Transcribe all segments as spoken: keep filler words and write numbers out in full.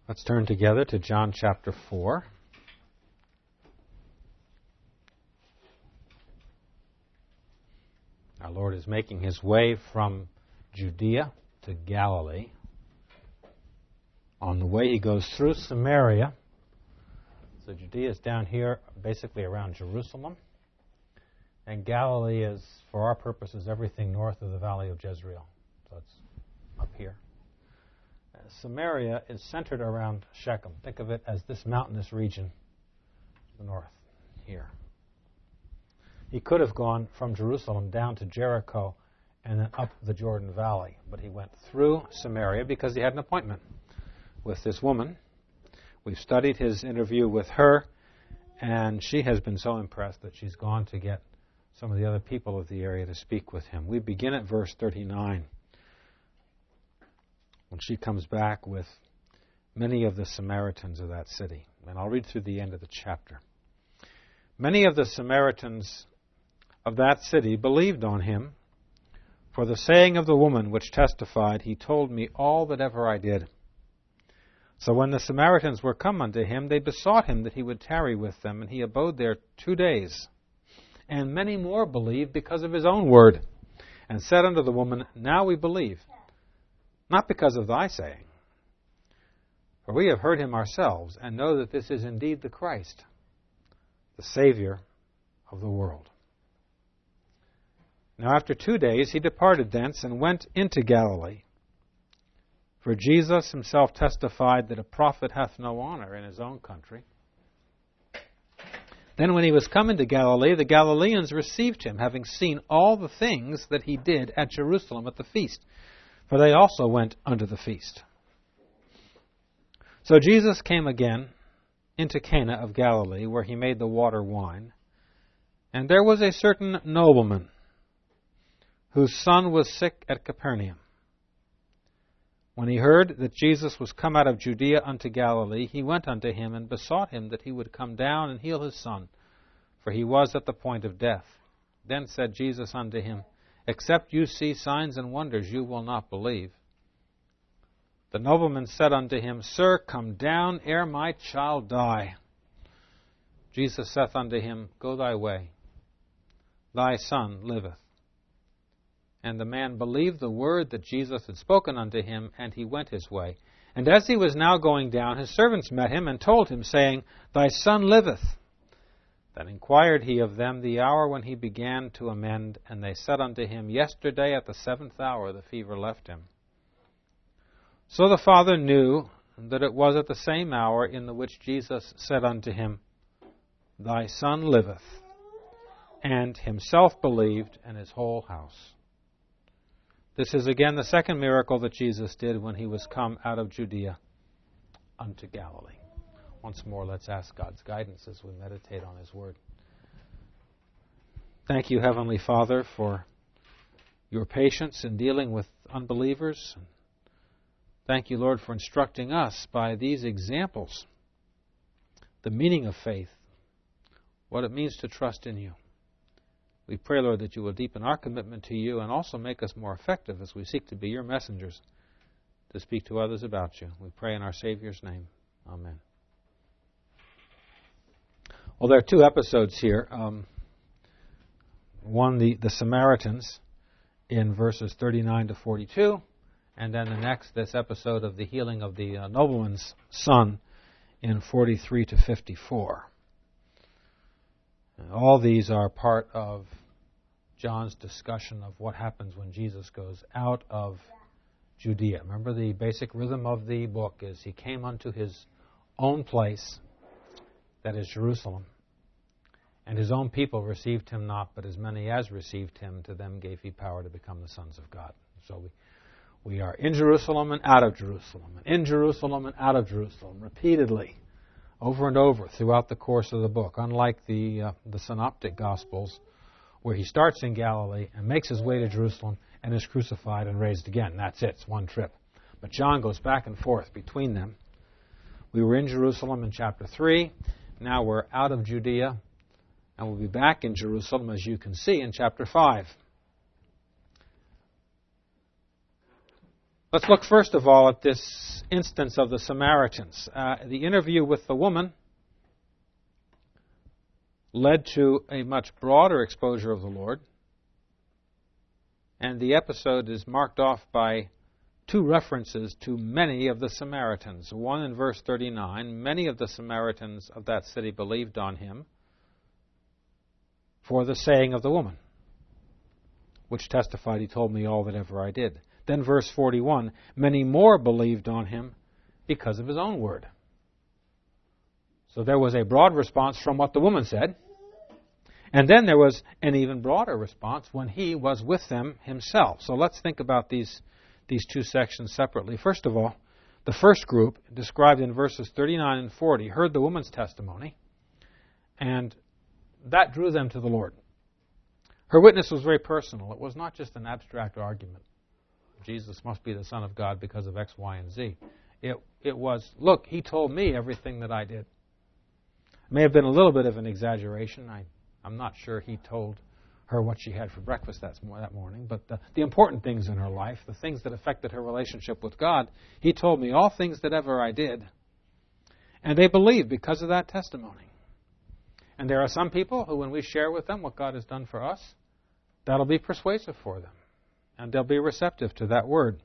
Let's turn together to John chapter four. Our Lord is making his way from Judea to Galilee. On the way, he goes through Samaria. So Judea is down here, basically around Jerusalem. And Galilee is, for our purposes, everything north of the valley of Jezreel. So it's up here. Uh, Samaria is centered around Shechem. Think of it as this mountainous region to the north here. He could have gone from Jerusalem down to Jericho and then up the Jordan Valley. But he went through Samaria because he had an appointment with this woman. We've studied his interview with her, and she has been so impressed that she's gone to get some of the other people of the area to speak with him. We begin at verse thirty-nine, when she comes back with many of the Samaritans of that city. And I'll read through the end of the chapter. Many of the Samaritans of that city believed on him, for the saying of the woman which testified, he told me all that ever I did. So when the Samaritans were come unto him, they besought him that he would tarry with them, and he abode there two days. And many more believed because of his own word, and said unto the woman, Now we believe, not because of thy saying, for we have heard him ourselves, and know that this is indeed the Christ, the Savior of the world. Now after two days he departed thence, and went into Galilee. For Jesus himself testified that a prophet hath no honor in his own country. Then when he was come into Galilee, the Galileans received him, having seen all the things that he did at Jerusalem at the feast. For they also went unto the feast. So Jesus came again into Cana of Galilee, where he made the water wine. And there was a certain nobleman, whose son was sick at Capernaum. When he heard that Jesus was come out of Judea unto Galilee, he went unto him, and besought him that he would come down and heal his son, for he was at the point of death. Then said Jesus unto him, Except you see signs and wonders, you will not believe. The nobleman said unto him, Sir, come down ere my child die. Jesus saith unto him, Go thy way, thy son liveth. And the man believed the word that Jesus had spoken unto him, and he went his way. And as he was now going down, his servants met him, and told him, saying, Thy son liveth. Then inquired he of them the hour when he began to amend, and they said unto him, Yesterday at the seventh hour the fever left him. So the father knew that it was at the same hour in the which Jesus said unto him, Thy son liveth. And himself believed, and his whole house. This is again the second miracle that Jesus did when he was come out of Judea unto Galilee. Once more, let's ask God's guidance as we meditate on his word. Thank you, Heavenly Father, for your patience in dealing with unbelievers. Thank you, Lord, for instructing us by these examples the meaning of faith, what it means to trust in you. We pray, Lord, that you will deepen our commitment to you and also make us more effective as we seek to be your messengers to speak to others about you. We pray in our Savior's name. Amen. Well, there are two episodes here. Um, one, the, the Samaritans in verses thirty-nine to forty-two, and then the next, this episode of the healing of the uh, nobleman's son in forty-three to fifty-four. All these are part of John's discussion of what happens when Jesus goes out of Judea. Remember, the basic rhythm of the book is he came unto his own place, that is Jerusalem, and his own people received him not, but as many as received him, to them gave he power to become the sons of God. So we, we are in Jerusalem and out of Jerusalem, and in Jerusalem and out of Jerusalem, repeatedly, over and over throughout the course of the book, unlike the uh, the Synoptic Gospels, where he starts in Galilee and makes his way to Jerusalem and is crucified and raised again. That's it. It's one trip. But John goes back and forth between them. We were in Jerusalem in chapter three. Now we're out of Judea, and we'll be back in Jerusalem, as you can see, in chapter five. Let's look first of all at this instance of the Samaritans. Uh, the interview with the woman led to a much broader exposure of the Lord, and the episode is marked off by two references to many of the Samaritans. One in verse thirty-nine, many of the Samaritans of that city believed on him for the saying of the woman, which testified, he told me all that ever I did. Then verse forty-one, many more believed on him because of his own word. So there was a broad response from what the woman said, and then there was an even broader response when he was with them himself. So let's think about these, these two sections separately. First of all, the first group, described in verses thirty-nine and forty, heard the woman's testimony, and that drew them to the Lord. Her witness was very personal. It was not just an abstract argument. Jesus must be the Son of God because of X, Y, and Z. It, it was, look, he told me everything that I did. It may have been a little bit of an exaggeration. I, I'm not sure he told her what she had for breakfast that, that morning, but the, the important things in her life, the things that affected her relationship with God, he told me all things that ever I did. And they believed because of that testimony. And there are some people who, when we share with them what God has done for us, that'll be persuasive for them. And they'll be receptive to that word.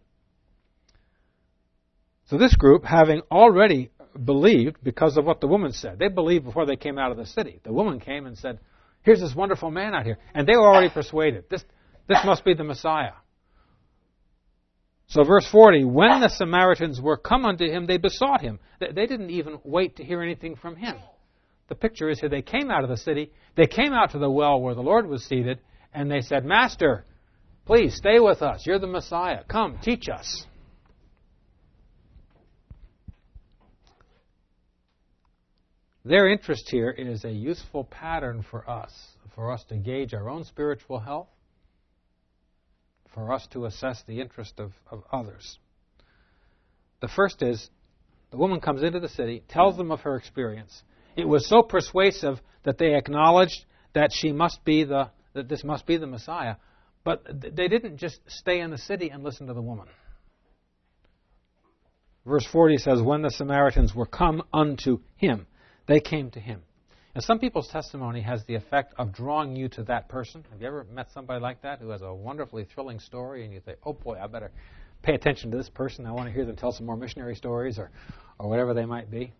So this group, having already believed because of what the woman said, they believed before they came out of the city. The woman came and said, here's this wonderful man out here. And they were already persuaded. This, this must be the Messiah. So verse forty, when the Samaritans were come unto him, they besought him. They, they didn't even wait to hear anything from him. The picture is here, they came out of the city, they came out to the well where the Lord was seated, and they said, Master, please stay with us. You're the Messiah. Come, teach us. Their interest here is a useful pattern for us, for us to gauge our own spiritual health, for us to assess the interest of, of others. The first is, the woman comes into the city, tells them of her experience. It was so persuasive that they acknowledged that she must be the that this must be the Messiah. But they didn't just stay in the city and listen to the woman. Verse forty says, when the Samaritans were come unto him, they came to him. And some people's testimony has the effect of drawing you to that person. Have you ever met somebody like that who has a wonderfully thrilling story and you think, oh boy, I better pay attention to this person. I want to hear them tell some more missionary stories or, or whatever they might be.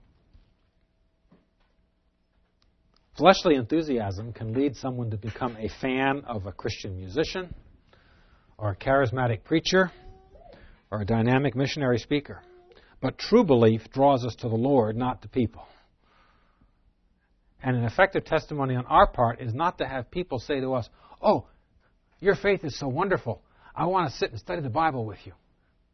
Fleshly enthusiasm can lead someone to become a fan of a Christian musician or a charismatic preacher or a dynamic missionary speaker. But true belief draws us to the Lord, not to people. And an effective testimony on our part is not to have people say to us, oh, your faith is so wonderful. I want to sit and study the Bible with you.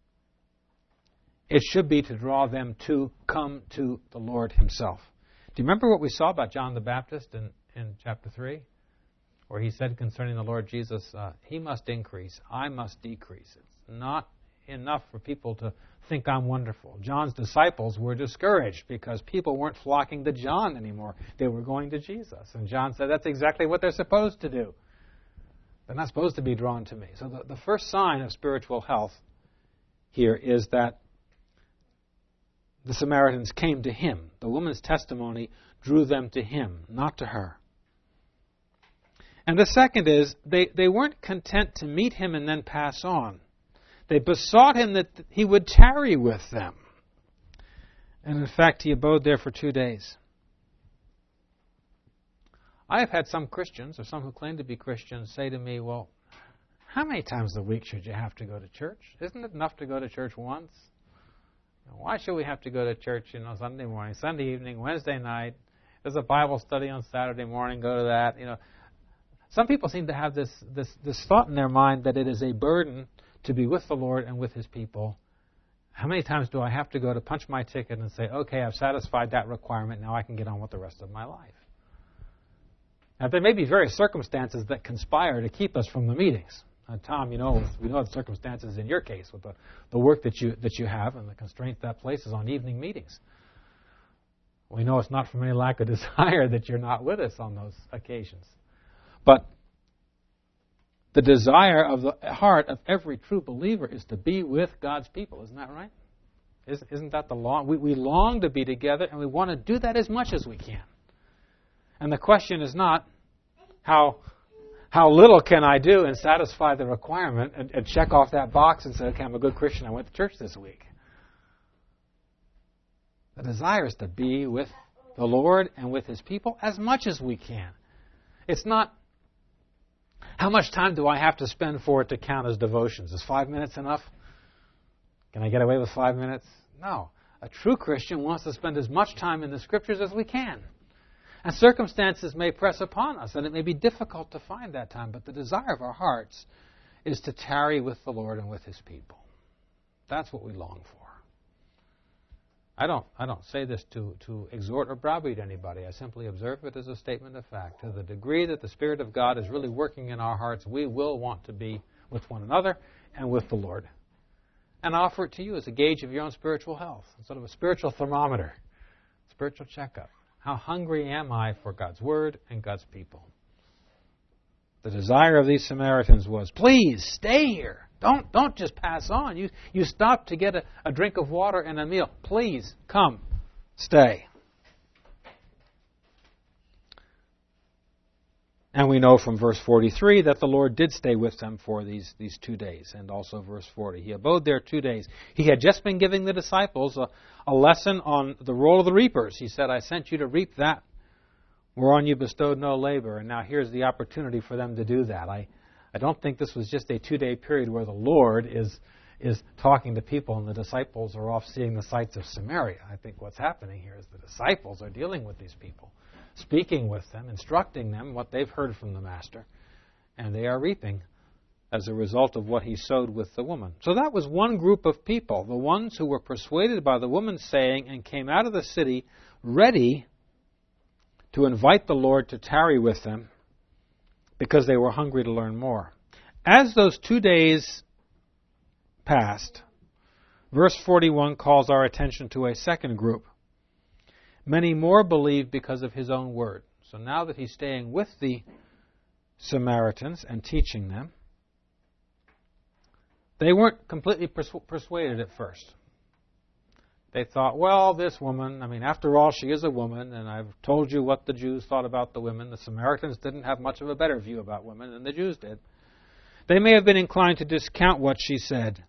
It should be to draw them to come to the Lord himself. Do you remember what we saw about John the Baptist in, in chapter three? Where he said concerning the Lord Jesus, uh, he must increase, I must decrease. It's not enough for people to think I'm wonderful. John's disciples were discouraged because people weren't flocking to John anymore. They were going to Jesus. And John said that's exactly what they're supposed to do. They're not supposed to be drawn to me. So the, the first sign of spiritual health here is that the Samaritans came to him. The woman's testimony drew them to him, not to her. And the second is, they, they weren't content to meet him and then pass on. They besought him that he would tarry with them. And in fact, he abode there for two days. I have had some Christians, or some who claim to be Christians, say to me, well, how many times a week should you have to go to church? Isn't it enough to go to church once? Why should we have to go to church, you know, Sunday morning, Sunday evening, Wednesday night? There's a Bible study on Saturday morning, go to that. You know, some people seem to have this, this, this thought in their mind that it is a burden to be with the Lord and with his people. How many times do I have to go to punch my ticket and say, okay, I've satisfied that requirement, now I can get on with the rest of my life? Now, there may be various circumstances that conspire to keep us from the meetings. Uh, Tom, you know, we know the circumstances in your case with the, the work that you that you have and the constraint that places on evening meetings. We know it's not from any lack of desire that you're not with us on those occasions. But The desire of the heart of every true believer is to be with God's people. Isn't that right? Isn't that the law? We, we long to be together, and we want to do that as much as we can. And the question is not, how how little can I do and satisfy the requirement and, and check off that box and say, okay, I'm a good Christian, I went to church this week. The desire is to be with the Lord and with His people as much as we can. It's not, how much time do I have to spend for it to count as devotions? Is five minutes enough? Can I get away with five minutes? No. A true Christian wants to spend as much time in the Scriptures as we can. And circumstances may press upon us, and it may be difficult to find that time, but the desire of our hearts is to tarry with the Lord and with His people. That's what we long for. I don't I don't say this to, to exhort or browbeat anybody. I simply observe it as a statement of fact. To the degree that the Spirit of God is really working in our hearts, we will want to be with one another and with the Lord. And I offer it to you as a gauge of your own spiritual health, sort of a spiritual thermometer, spiritual checkup. How hungry am I for God's Word and God's people? The desire of these Samaritans was, please, stay here. Don't, don't just pass on. You, you stopped to get a, a drink of water and a meal. Please, come, stay. And we know from verse forty-three that the Lord did stay with them for these, these two days. And also verse forty. He abode there two days. He had just been giving the disciples a, a lesson on the role of the reapers. He said, I sent you to reap that whereon you bestowed no labor. And now here's the opportunity for them to do that. I, I don't think this was just a two-day period where the Lord is, is talking to people and the disciples are off seeing the sights of Samaria. I think what's happening here is the disciples are dealing with these people, speaking with them, instructing them what they've heard from the Master, and they are reaping as a result of what He sowed with the woman. So that was one group of people, the ones who were persuaded by the woman's saying and came out of the city ready to invite the Lord to tarry with them because they were hungry to learn more. As those two days passed, verse forty-one calls our attention to a second group. Many more believed because of His own word. So now that He's staying with the Samaritans and teaching them, they weren't completely persu- persuaded at first. They thought, well, this woman, I mean, after all, she is a woman, and I've told you what the Jews thought about the women. The Samaritans didn't have much of a better view about women than the Jews did. They may have been inclined to discount what she said.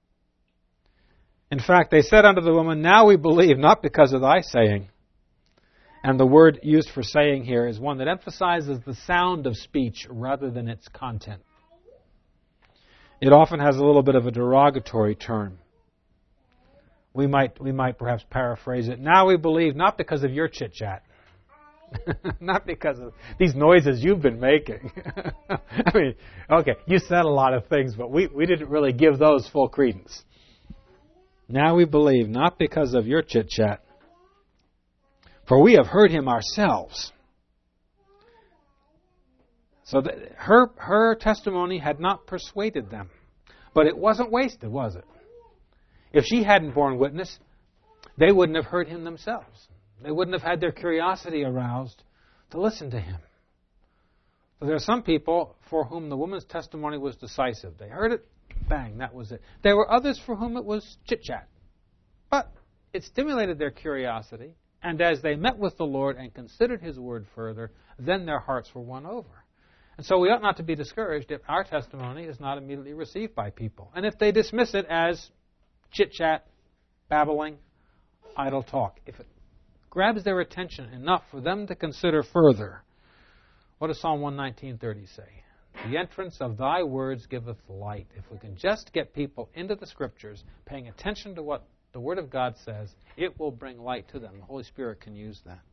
In fact, they said unto the woman, now we believe, not because of thy saying. And the word used for saying here is one that emphasizes the sound of speech rather than its content. It often has a little bit of a derogatory term. We might we might perhaps paraphrase it. Now we believe not because of your chit-chat. Not because of these noises you've been making. I mean, okay, you said a lot of things, but we, we didn't really give those full credence. Now we believe not because of your chit-chat, for we have heard Him ourselves. So that her her testimony had not persuaded them. But it wasn't wasted, was it? If she hadn't borne witness, they wouldn't have heard Him themselves. They wouldn't have had their curiosity aroused to listen to Him. So there are some people for whom the woman's testimony was decisive. They heard it, bang, that was it. There were others for whom it was chit-chat. But it stimulated their curiosity. And as they met with the Lord and considered His word further, then their hearts were won over. And so we ought not to be discouraged if our testimony is not immediately received by people. And if they dismiss it as chit-chat, babbling, idle talk. If it grabs their attention enough for them to consider further, what does Psalm one nineteen thirty say? The entrance of thy words giveth light. If we can just get people into the Scriptures, paying attention to what the Word of God says, it will bring light to them. The Holy Spirit can use that.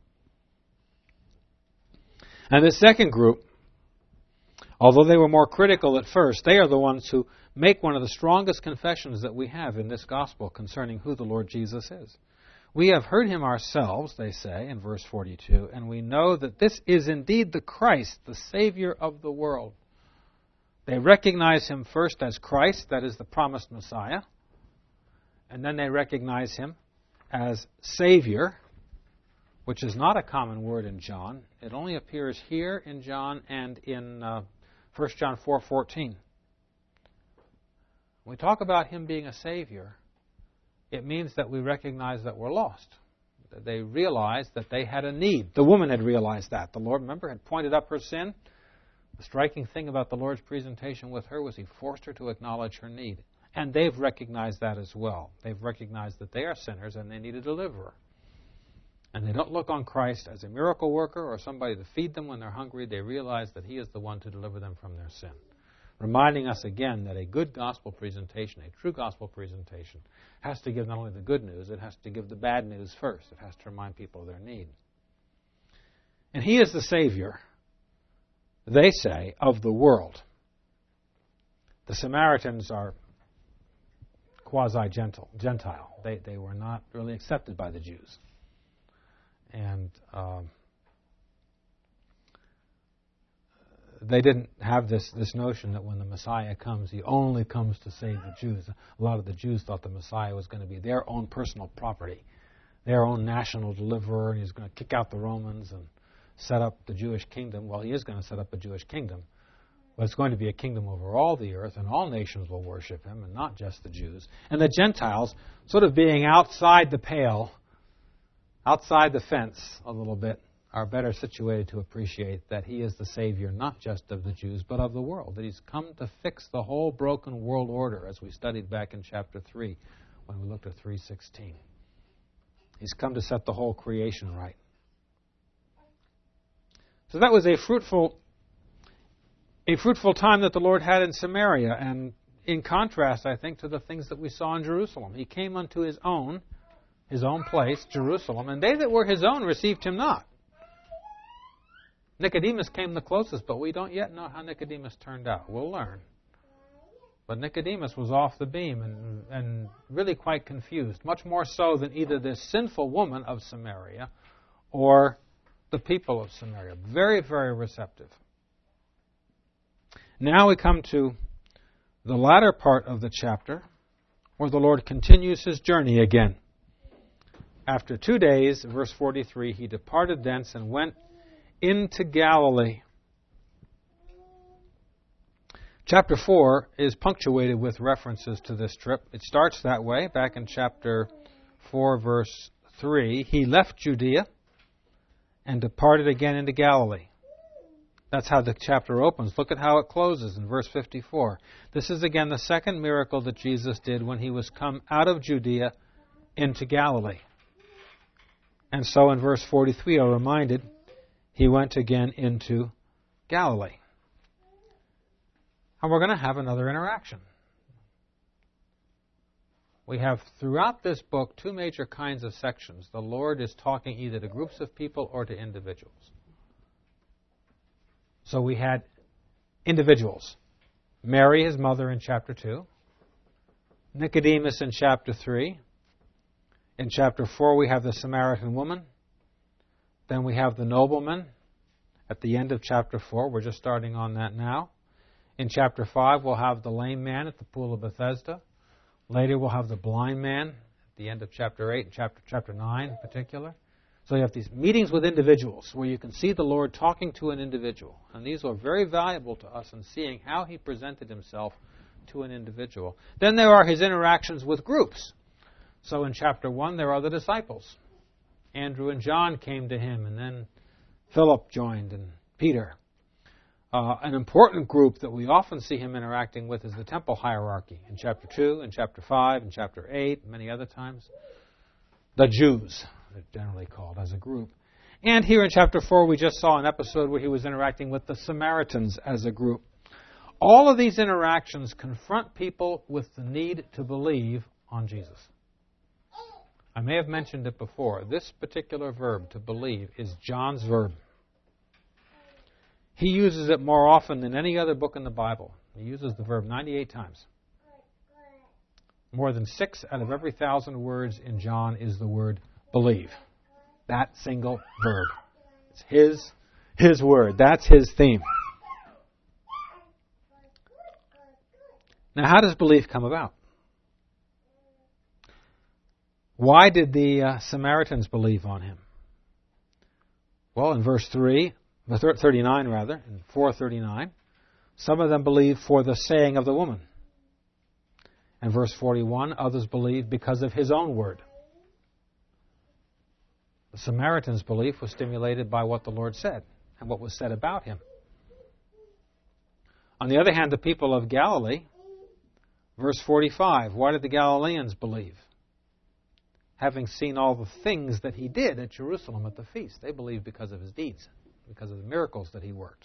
And the second group, although they were more critical at first, they are the ones who make one of the strongest confessions that we have in this gospel concerning who the Lord Jesus is. We have heard Him ourselves, they say in verse forty-two, and we know that this is indeed the Christ, the Savior of the world. They recognize Him first as Christ, that is the promised Messiah, and then they recognize Him as Savior, which is not a common word in John. It only appears here in John and in uh, First John four fourteen. When we talk about Him being a Savior, it means that we recognize that we're lost. That they realized that they had a need. The woman had realized that. The Lord, remember, had pointed up her sin. The striking thing about the Lord's presentation with her was He forced her to acknowledge her need. And they've recognized that as well. They've recognized that they are sinners and they need a deliverer. And they don't look on Christ as a miracle worker or somebody to feed them when they're hungry. They realize that He is the one to deliver them from their sin. Reminding us again that a good gospel presentation, a true gospel presentation, has to give not only the good news, it has to give the bad news first. It has to remind people of their need. And He is the Savior, they say, of the world. The Samaritans are quasi-Gentile. They, they were not really accepted by the Jews. And um, they didn't have this, this notion that when the Messiah comes, He only comes to save the Jews. A lot of the Jews thought the Messiah was going to be their own personal property, their own national deliverer, and He's going to kick out the Romans and set up the Jewish kingdom. Well, He is going to set up a Jewish kingdom, but it's going to be a kingdom over all the earth, and all nations will worship Him, and not just the Jews. And the Gentiles, sort of being outside the pale, outside the fence a little bit, are better situated to appreciate that He is the Savior not just of the Jews, but of the world. That He's come to fix the whole broken world order, as we studied back in chapter three, when we looked at three sixteen. He's come to set the whole creation right. So that was a fruitful, a fruitful time that the Lord had in Samaria, and in contrast, I think, to the things that we saw in Jerusalem. He came unto His own, His own place, Jerusalem, and they that were His own received Him not. Nicodemus came the closest, but we don't yet know how Nicodemus turned out. We'll learn. But Nicodemus was off the beam and, and really quite confused, much more so than either this sinful woman of Samaria or the people of Samaria. Very, very receptive. Now we come to the latter part of the chapter, where the Lord continues His journey again. After two days, verse forty-three, He departed thence and went into Galilee. Chapter four is punctuated with references to this trip. It starts that way, back in chapter four, verse three. He left Judea and departed again into Galilee. That's how the chapter opens. Look at how it closes in verse fifty-four. This is again the second miracle that Jesus did when He was come out of Judea into Galilee. And so in verse forty-three, I'm reminded, He went again into Galilee. And we're going to have another interaction. We have throughout this book two major kinds of sections. The Lord is talking either to groups of people or to individuals. So we had individuals. Mary, His mother, in chapter two. Nicodemus in chapter three. In chapter four, we have the Samaritan woman. Then we have the nobleman at the end of chapter four. We're just starting on that now. In chapter five, we'll have the lame man at the pool of Bethesda. Later, we'll have the blind man at the end of chapter eight and chapter, chapter nine in particular. So you have these meetings with individuals where you can see the Lord talking to an individual. And these are very valuable to us in seeing how He presented Himself to an individual. Then there are His interactions with groups. So in chapter one, there are the disciples. Andrew and John came to Him, and then Philip joined, and Peter. Uh, an important group that we often see Him interacting with is the temple hierarchy in chapter two, in chapter five, in chapter eight, many other times. The Jews, they're generally called as a group. And here in chapter four, we just saw an episode where He was interacting with the Samaritans as a group. All of these interactions confront people with the need to believe on Jesus. I may have mentioned it before. This particular verb, to believe, is John's verb. He uses it more often than any other book in the Bible. He uses the verb ninety-eight times. More than six out of every thousand words in John is the word believe. That single verb. It's his, his word. That's His theme. Now, how does belief come about? Why did the uh, Samaritans believe on Him? Well, in verse three, thirty-nine rather, in four thirty-nine. Some of them believe for the saying of the woman. And verse forty-one, others believe because of his own word. The Samaritan's belief was stimulated by what the Lord said and what was said about him. On the other hand, the people of Galilee, verse forty-five, why did the Galileans believe? Having seen all the things that he did at Jerusalem at the feast. They believed because of his deeds, because of the miracles that he worked.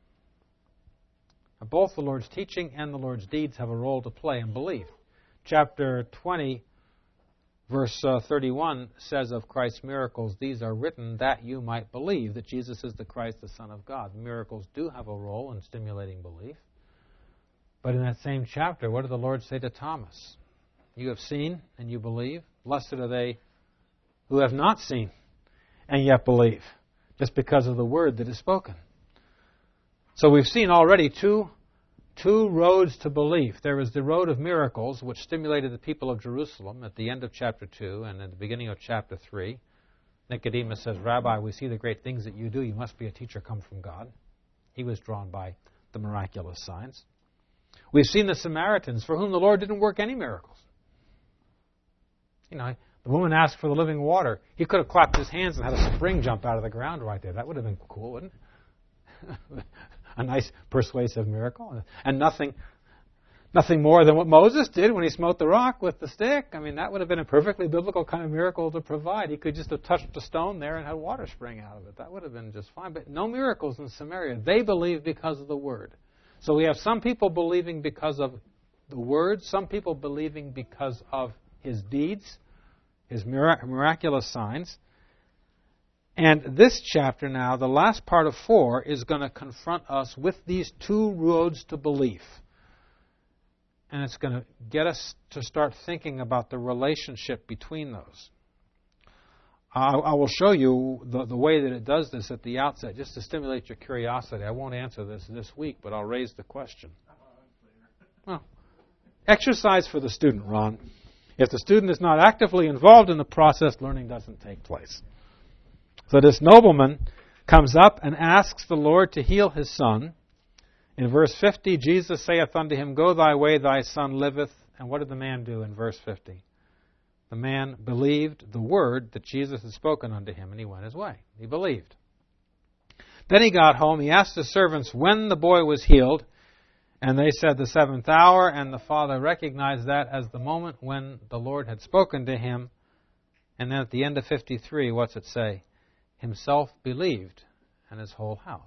Now, both the Lord's teaching and the Lord's deeds have a role to play in belief. Chapter twenty, verse uh, thirty-one says of Christ's miracles, these are written that you might believe that Jesus is the Christ, the Son of God. Miracles do have a role in stimulating belief. But in that same chapter, what did the Lord say to Thomas? You have seen and you believe. Blessed are they who have not seen and yet believe, just because of the word that is spoken. So we've seen already two Two roads to belief. There is the road of miracles, which stimulated the people of Jerusalem at the end of chapter two and at the beginning of chapter three. Nicodemus says, Rabbi, we see the great things that you do. You must be a teacher come from God. He was drawn by the miraculous signs. We've seen the Samaritans, for whom the Lord didn't work any miracles. You know, the woman asked for the living water. He could have clapped his hands and had a spring jump out of the ground right there. That would have been cool, wouldn't it? A nice persuasive miracle. And nothing nothing more than what Moses did when he smote the rock with the stick. I mean, that would have been a perfectly biblical kind of miracle to provide. He could just have touched a stone there and had water spring out of it. That would have been just fine. But no miracles in Samaria. They believed because of the Word. So we have some people believing because of the Word, some people believing because of His deeds, His mirac- miraculous signs. And this chapter now, the last part of four, is going to confront us with these two roads to belief. And it's going to get us to start thinking about the relationship between those. I, I will show you the, the way that it does this at the outset, just to stimulate your curiosity. I won't answer this this week, but I'll raise the question. Well, exercise for the student, Ron. If the student is not actively involved in the process, learning doesn't take place. So this nobleman comes up and asks the Lord to heal his son. In verse fifty, Jesus saith unto him, Go thy way, thy son liveth. And what did the man do in verse fifty? The man believed the word that Jesus had spoken unto him, and he went his way. He believed. Then he got home. He asked his servants when the boy was healed, and they said the seventh hour, and the father recognized that as the moment when the Lord had spoken to him. And then at the end of fifty-three, what's it say? Himself believed, and his whole house.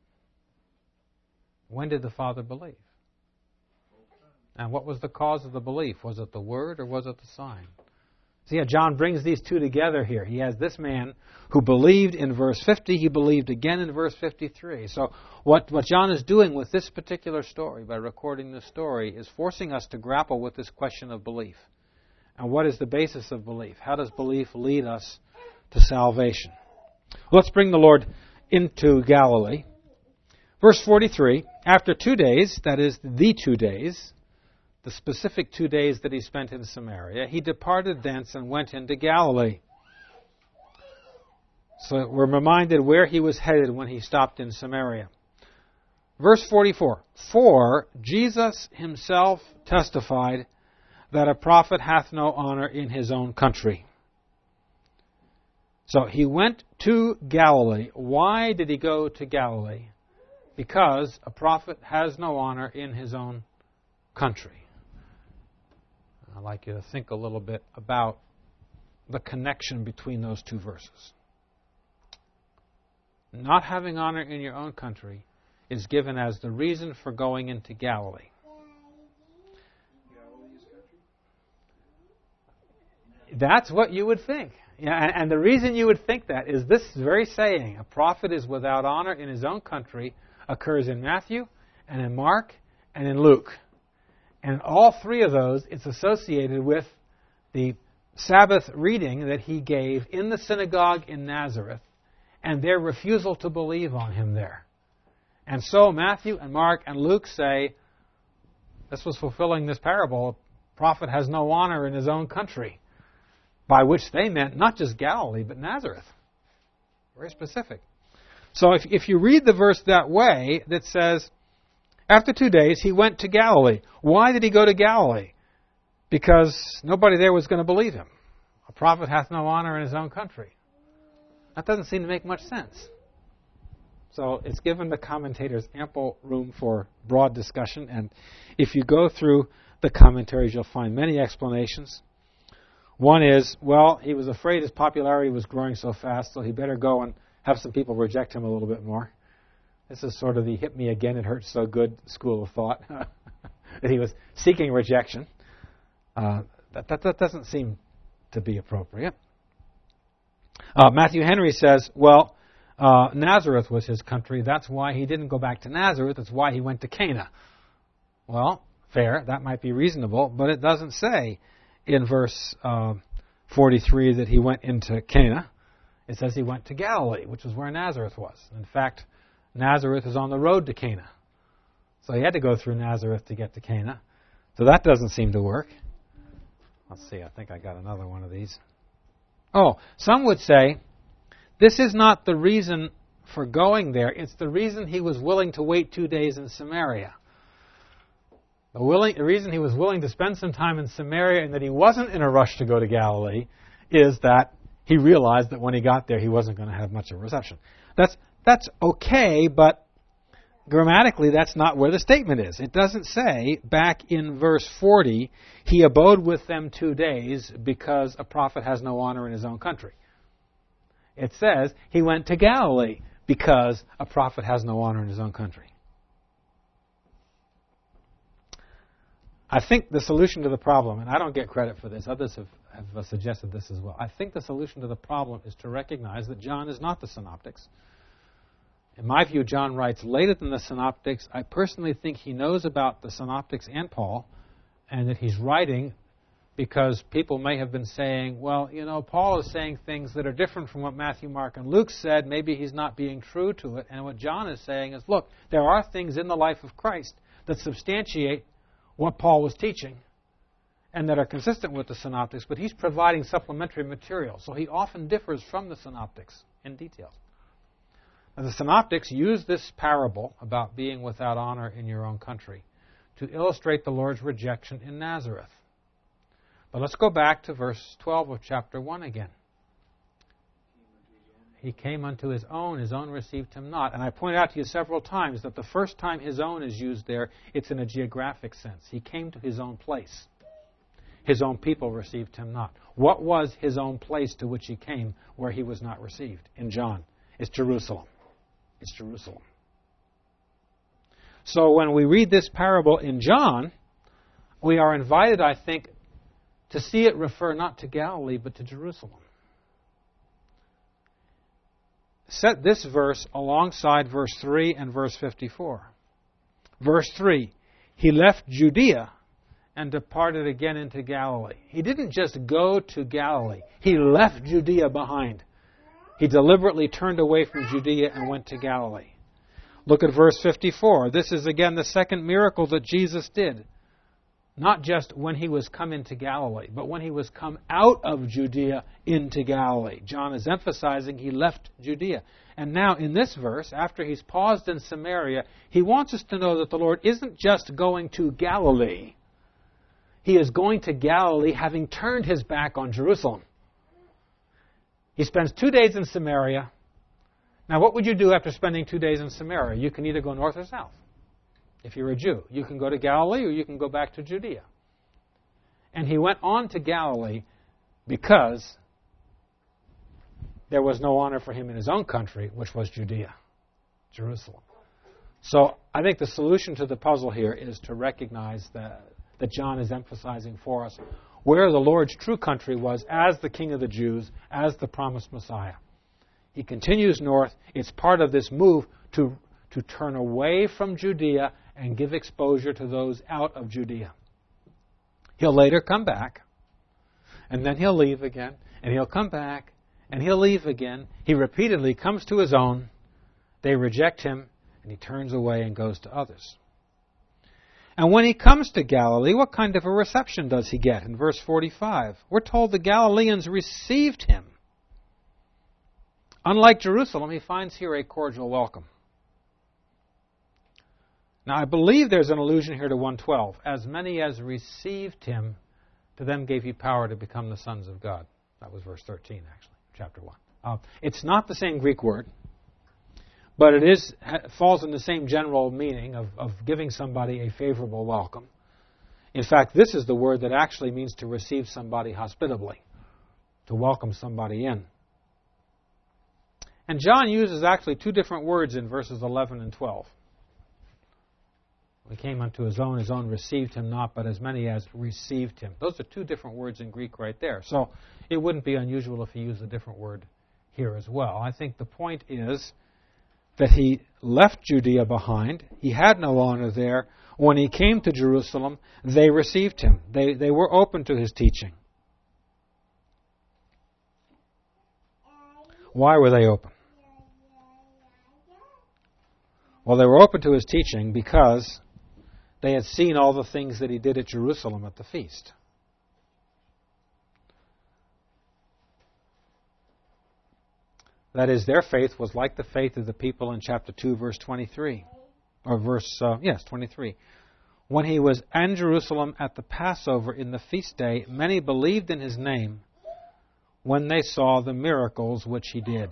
When did the father believe? And what was the cause of the belief? Was it the word or was it the sign? See how John brings these two together here. He has this man who believed in verse fifty. He believed again in verse fifty-three. So what, what John is doing with this particular story, by recording this story, is forcing us to grapple with this question of belief. And what is the basis of belief? How does belief lead us to salvation? Let's bring the Lord into Galilee. Verse forty-three, after two days, that is, the two days, the specific two days that he spent in Samaria, he departed thence and went into Galilee. So we're reminded where he was headed when he stopped in Samaria. Verse forty-four, For Jesus himself testified that a prophet hath no honor in his own country. So he went to Galilee. Why did he go to Galilee? Because a prophet has no honor in his own country. I'd like you to think a little bit about the connection between those two verses. Not having honor in your own country is given as the reason for going into Galilee. That's what you would think. Yeah, and, and the reason you would think that is this very saying, a prophet is without honor in his own country, occurs in Matthew and in Mark and in Luke. And in all three of those, it's associated with the Sabbath reading that he gave in the synagogue in Nazareth and their refusal to believe on him there. And so Matthew and Mark and Luke say, this was fulfilling this parable, a prophet has no honor in his own country. By which they meant not just Galilee, but Nazareth. Very specific. So if, if you read the verse that way, that says, After two days, he went to Galilee. Why did he go to Galilee? Because nobody there was going to believe him. A prophet hath no honor in his own country. That doesn't seem to make much sense. So it's given the commentators ample room for broad discussion. And if you go through the commentaries, you'll find many explanations. One is, well, he was afraid his popularity was growing so fast, so he better go and have some people reject him a little bit more. This is sort of the hit me again, it hurts so good school of thought, that he was seeking rejection. Uh, that, that, that doesn't seem to be appropriate. Uh, Matthew Henry says, well, uh, Nazareth was his country. That's why he didn't go back to Nazareth. That's why he went to Cana. Well, fair. That might be reasonable, but it doesn't say in verse uh, forty-three that he went into Cana. It says he went to Galilee, which is where Nazareth was. In fact, Nazareth is on the road to Cana. So he had to go through Nazareth to get to Cana. So that doesn't seem to work. Let's see, I think I got another one of these. Oh, some would say this is not the reason for going there. It's the reason he was willing to wait two days in Samaria. The, willing, the reason he was willing to spend some time in Samaria and that he wasn't in a rush to go to Galilee is that he realized that when he got there, he wasn't going to have much of a reception. That's that's okay, but grammatically, that's not where the statement is. It doesn't say, back in verse forty, he abode with them two days because a prophet has no honor in his own country. It says he went to Galilee because a prophet has no honor in his own country. I think the solution to the problem, and I don't get credit for this, others have, have suggested this as well. I think the solution to the problem is to recognize that John is not the synoptics. In my view, John writes later than the synoptics. I personally think he knows about the synoptics and Paul, and that he's writing because people may have been saying, well, you know, Paul is saying things that are different from what Matthew, Mark, and Luke said. Maybe he's not being true to it. And what John is saying is, look, there are things in the life of Christ that substantiate what Paul was teaching and that are consistent with the synoptics, but he's providing supplementary material. So he often differs from the synoptics in details. Now, the synoptics use this parable about being without honor in your own country to illustrate the Lord's rejection in Nazareth. But let's go back to verse twelve of chapter one again. He came unto his own, his own received him not. And I pointed out to you several times that the first time his own is used there, it's in a geographic sense. He came to his own place. His own people received him not. What was his own place to which he came where he was not received? In John, it's Jerusalem. It's Jerusalem. So when we read this parable in John, we are invited, I think, to see it refer not to Galilee, but to Jerusalem. Set this verse alongside verse three and verse fifty-four. Verse three, he left Judea and departed again into Galilee. He didn't just go to Galilee. He left Judea behind. He deliberately turned away from Judea and went to Galilee. Look at verse fifty-four. This is again the second miracle that Jesus did. Not just when he was come into Galilee, but when he was come out of Judea into Galilee. John is emphasizing he left Judea. And now in this verse, after he's paused in Samaria, he wants us to know that the Lord isn't just going to Galilee. He is going to Galilee having turned his back on Jerusalem. He spends two days in Samaria. Now what would you do after spending two days in Samaria? You can either go north or south. If you're a Jew, you can go to Galilee or you can go back to Judea. And he went on to Galilee because there was no honor for him in his own country, which was Judea, Jerusalem. So I think the solution to the puzzle here is to recognize that, that John is emphasizing for us where the Lord's true country was as the King of the Jews, as the promised Messiah. He continues north. It's part of this move to, to turn away from Judea and give exposure to those out of Judea. He'll later come back, and then he'll leave again, and he'll come back, and he'll leave again. He repeatedly comes to his own. They reject him, and he turns away and goes to others. And when he comes to Galilee, what kind of a reception does he get? In verse forty-five, we're told the Galileans received him. Unlike Jerusalem, he finds here a cordial welcome. Now, I believe there's an allusion here to one twelve. As many as received him, to them gave he power to become the sons of God. That was verse thirteen, actually, chapter one. Uh, it's not the same Greek word, but it is falls in the same general meaning of, of giving somebody a favorable welcome. In fact, this is the word that actually means to receive somebody hospitably, to welcome somebody in. And John uses actually two different words in verses eleven and twelve. He came unto his own, his own received him not, but as many as received him. Those are two different words in Greek right there. So it wouldn't be unusual if he used a different word here as well. I think the point is that he left Judea behind. He had no honor there. When he came to Jerusalem, they received him. They, they were open to his teaching. Why were they open? Well, they were open to his teaching because they had seen all the things that he did at Jerusalem at the feast. That is, their faith was like the faith of the people in chapter two, verse twenty-three. Or verse, uh, yes, twenty-three. When he was in Jerusalem at the Passover in the feast day, many believed in his name when they saw the miracles which he did.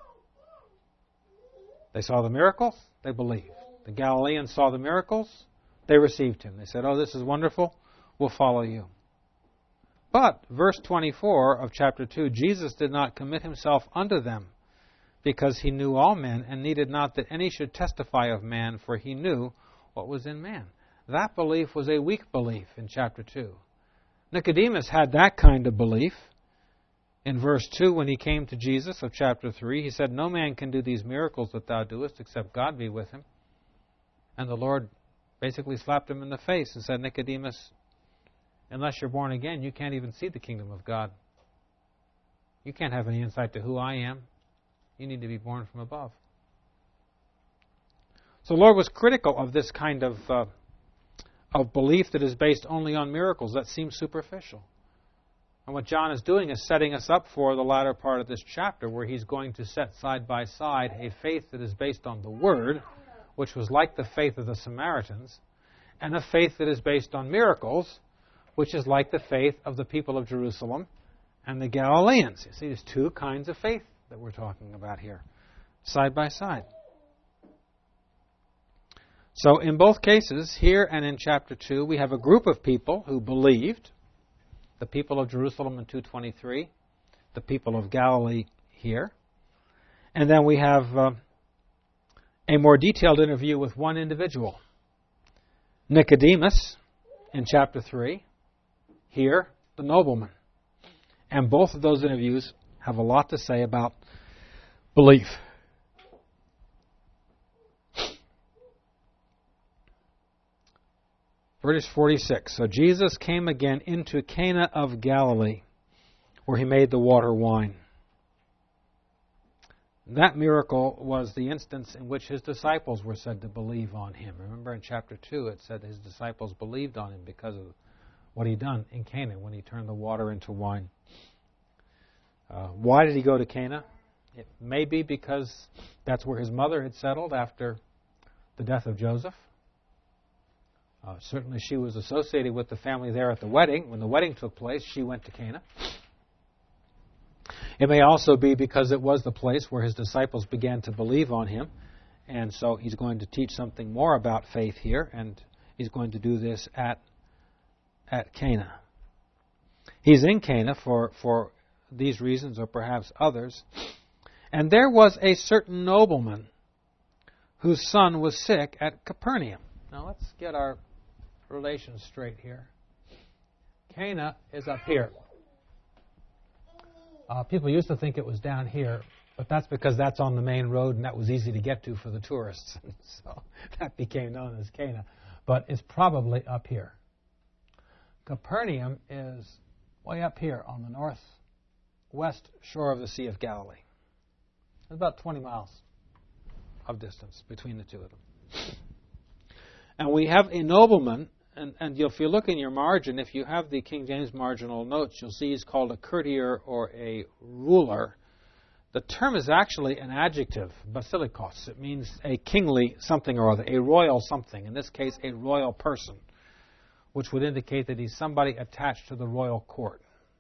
They saw the miracles, they believed. The Galileans saw the miracles, they received him. They said, oh, this is wonderful, we'll follow you. But, verse twenty-four of chapter two, Jesus did not commit himself unto them, because he knew all men, and needed not that any should testify of man, for he knew what was in man. That belief was a weak belief in chapter two. Nicodemus had that kind of belief. In verse two, when he came to Jesus of chapter three, he said, no man can do these miracles that thou doest, except God be with him. And the Lord basically slapped him in the face and said, Nicodemus, unless you're born again, you can't even see the kingdom of God. You can't have any insight to who I am. You need to be born from above. So the Lord was critical of this kind of, uh, of belief that is based only on miracles. That seems superficial. And what John is doing is setting us up for the latter part of this chapter, where he's going to set side by side a faith that is based on the Word, which was like the faith of the Samaritans, and a faith that is based on miracles, which is like the faith of the people of Jerusalem and the Galileans. You see, there's two kinds of faith that we're talking about here, side by side. So in both cases, here and in chapter two, we have a group of people who believed, the people of Jerusalem in two twenty-three, the people of Galilee here, and then we have uh, a more detailed interview with one individual, Nicodemus in chapter three, here the nobleman. And both of those interviews have a lot to say about belief. Verse forty-six. So Jesus came again into Cana of Galilee, where he made the water wine. That miracle was the instance in which his disciples were said to believe on him. Remember in chapter two it said his disciples believed on him because of what he'd done in Cana when he turned the water into wine. Uh, why did he go to Cana? It may be because that's where his mother had settled after the death of Joseph. Uh, certainly she was associated with the family there at the wedding. When the wedding took place, she went to Cana. It may also be because it was the place where his disciples began to believe on him. And so he's going to teach something more about faith here, and he's going to do this at at Cana. He's in Cana for, for these reasons, or perhaps others. And there was a certain nobleman whose son was sick at Capernaum. Now let's get our relations straight here. Cana is up here. Uh, people used to think it was down here, but that's because that's on the main road and that was easy to get to for the tourists. So that became known as Cana. But it's probably up here. Capernaum is way up here on the northwest shore of the Sea of Galilee. It's about twenty miles of distance between the two of them. And we have a nobleman, and, and if you look in your margin, if you have the King James marginal notes, you'll see he's called a courtier or a ruler. The term is actually an adjective, basilikos. It means a kingly something or other, a royal something. In this case, a royal person, which would indicate that he's somebody attached to the royal court.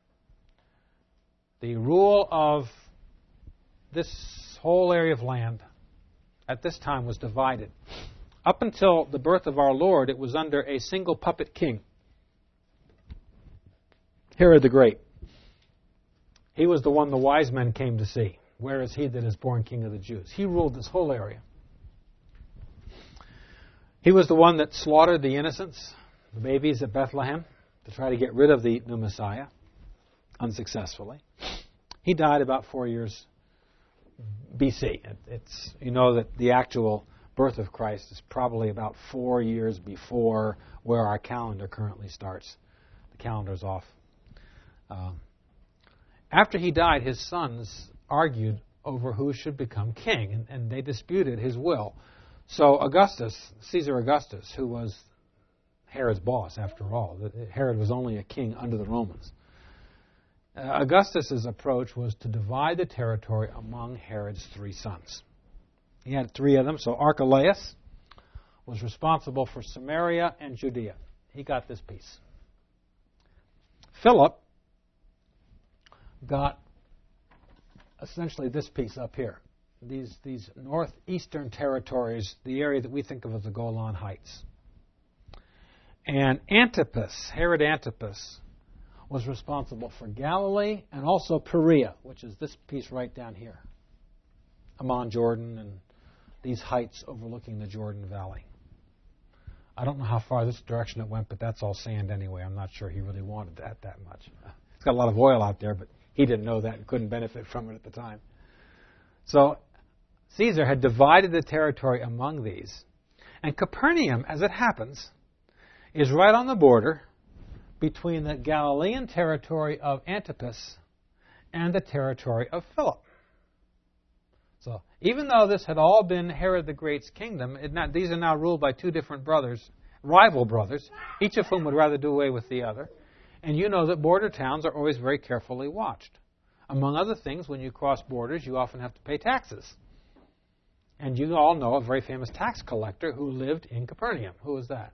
The rule of this whole area of land at this time was divided. Up until the birth of our Lord, it was under a single puppet king, Herod the Great. He was the one the wise men came to see. Where is he that is born King of the Jews? He ruled this whole area. He was the one that slaughtered the innocents, the babies at Bethlehem, to try to get rid of the new Messiah, unsuccessfully. He died about four years B C. It's, you know that the actual birth of Christ is probably about four years before where our calendar currently starts. The calendar's off. Um, after he died, his sons argued over who should become king, and, and they disputed his will. So Augustus, Caesar Augustus, who was Herod's boss after all, Herod was only a king under the Romans. Uh, Augustus's approach was to divide the territory among Herod's three sons. He had three of them, so Archelaus was responsible for Samaria and Judea. He got this piece. Philip got essentially this piece up here. These, these northeastern territories, the area that we think of as the Golan Heights. And Antipas, Herod Antipas, was responsible for Galilee and also Perea, which is this piece right down here, Amman, Jordan, and these heights overlooking the Jordan Valley. I don't know how far this direction it went, but that's all sand anyway. I'm not sure he really wanted that that much. It's got a lot of oil out there, but he didn't know that and couldn't benefit from it at the time. So Caesar had divided the territory among these. And Capernaum, as it happens, is right on the border between the Galilean territory of Antipas and the territory of Philip. So even though this had all been Herod the Great's kingdom, it not, these are now ruled by two different brothers, rival brothers, each of whom would rather do away with the other. And you know that border towns are always very carefully watched. Among other things, when you cross borders, you often have to pay taxes. And you all know a very famous tax collector who lived in Capernaum. Who was that?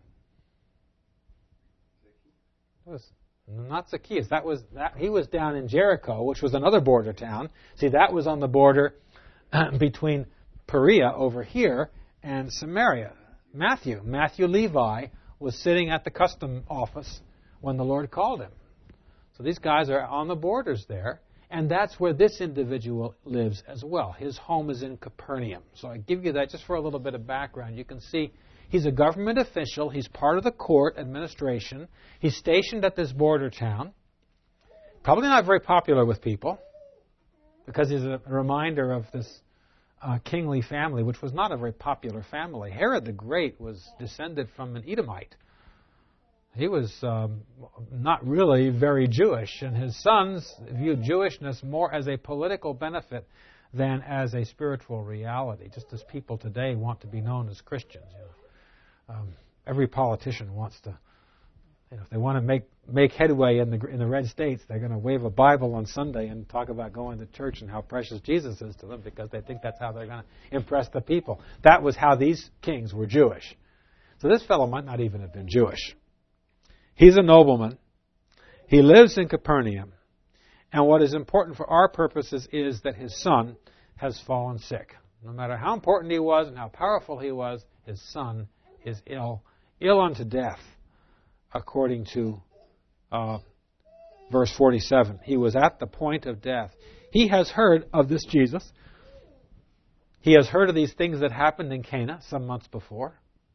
It was not Zacchaeus. That was that. He was down in Jericho, which was another border town. See, that was on the border uh, between Perea over here and Samaria. Matthew, Matthew Levi, was sitting at the custom office when the Lord called him. So these guys are on the borders there, and that's where this individual lives as well. His home is in Capernaum. So I give you that just for a little bit of background. You can see he's a government official. He's part of the court administration. He's stationed at this border town. Probably not very popular with people because he's a reminder of this uh, kingly family, which was not a very popular family. Herod the Great was descended from an Edomite. He was um, not really very Jewish, and his sons viewed Jewishness more as a political benefit than as a spiritual reality, just as people today want to be known as Christians. You know. Um, every politician wants to, you know, if they want to make, make headway in the in the red states, they're going to wave a Bible on Sunday and talk about going to church and how precious Jesus is to them because they think that's how they're going to impress the people. That was how these kings were Jewish. So this fellow might not even have been Jewish. He's a nobleman. He lives in Capernaum. And what is important for our purposes is that his son has fallen sick. No matter how important he was and how powerful he was, his son is ill, ill unto death, according to uh, verse forty-seven. He was at the point of death. He has heard of this Jesus. He has heard of these things that happened in Cana some months before.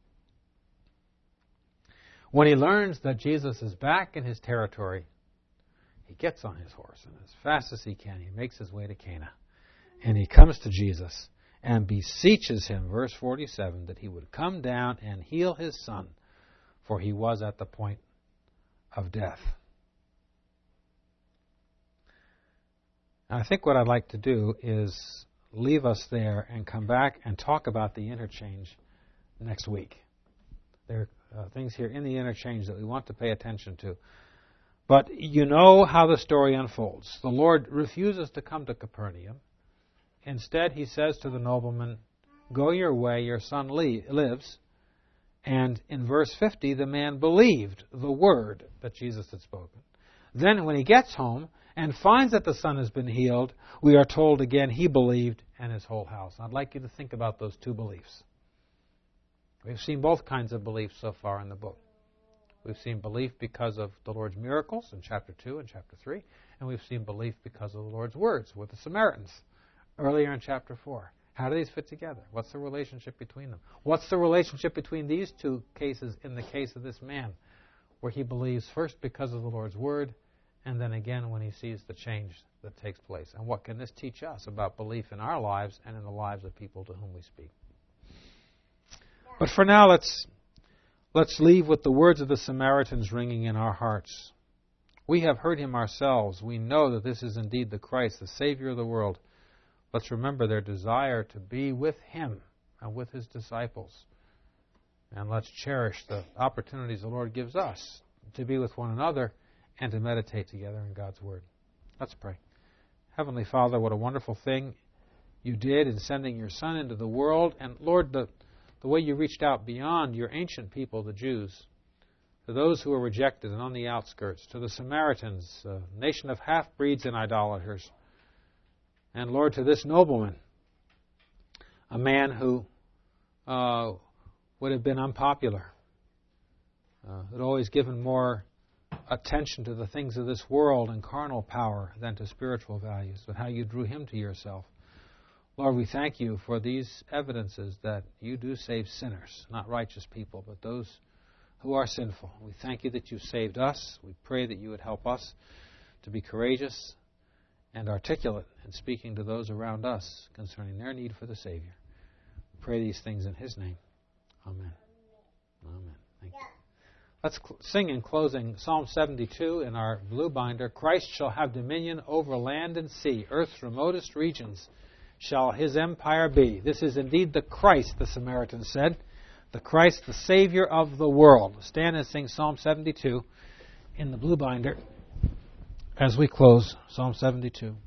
When he learns that Jesus is back in his territory, he gets on his horse, and as fast as he can, he makes his way to Cana. And he comes to Jesus and beseeches him, verse forty-seven, that he would come down and heal his son, for he was at the point of death. And I think what I'd like to do is leave us there and come back and talk about the interchange next week. There are uh, things here in the interchange that we want to pay attention to. But you know how the story unfolds. The Lord refuses to come to Capernaum. Instead, he says to the nobleman, "Go your way, your son lives." And in verse fifty, the man believed the word that Jesus had spoken. Then when he gets home and finds that the son has been healed, we are told again he believed and his whole house. I'd like you to think about those two beliefs. We've seen both kinds of beliefs so far in the book. We've seen belief because of the Lord's miracles in chapter two and chapter three, and we've seen belief because of the Lord's words with the Samaritans earlier in chapter four. How do these fit together? What's the relationship between them? What's the relationship between these two cases in the case of this man, where he believes first because of the Lord's word, and then again when he sees the change that takes place? And what can this teach us about belief in our lives and in the lives of people to whom we speak? But for now, let's let's leave with the words of the Samaritans ringing in our hearts. We have heard him ourselves. We know that this is indeed the Christ, the Savior of the world. Let's remember their desire to be with him and with his disciples. And let's cherish the opportunities the Lord gives us to be with one another and to meditate together in God's Word. Let's pray. Heavenly Father, what a wonderful thing you did in sending your Son into the world. And Lord, the, the way you reached out beyond your ancient people, the Jews, to those who were rejected and on the outskirts, to the Samaritans, a nation of half-breeds and idolaters. And Lord, to this nobleman, a man who uh, would have been unpopular, uh, had always given more attention to the things of this world and carnal power than to spiritual values, but how you drew him to yourself. Lord, we thank you for these evidences that you do save sinners, not righteous people, but those who are sinful. We thank you that you saved us. We pray that you would help us to be courageous and articulate in speaking to those around us concerning their need for the Savior. We pray these things in his name. Amen. Amen. Thank you. Let's cl- sing in closing Psalm seventy-two in our blue binder. Christ shall have dominion over land and sea. Earth's remotest regions shall his empire be. This is indeed the Christ, the Samaritans said. The Christ, the Savior of the world. Stand and sing Psalm seventy-two in the blue binder as we close Psalm seventy-two.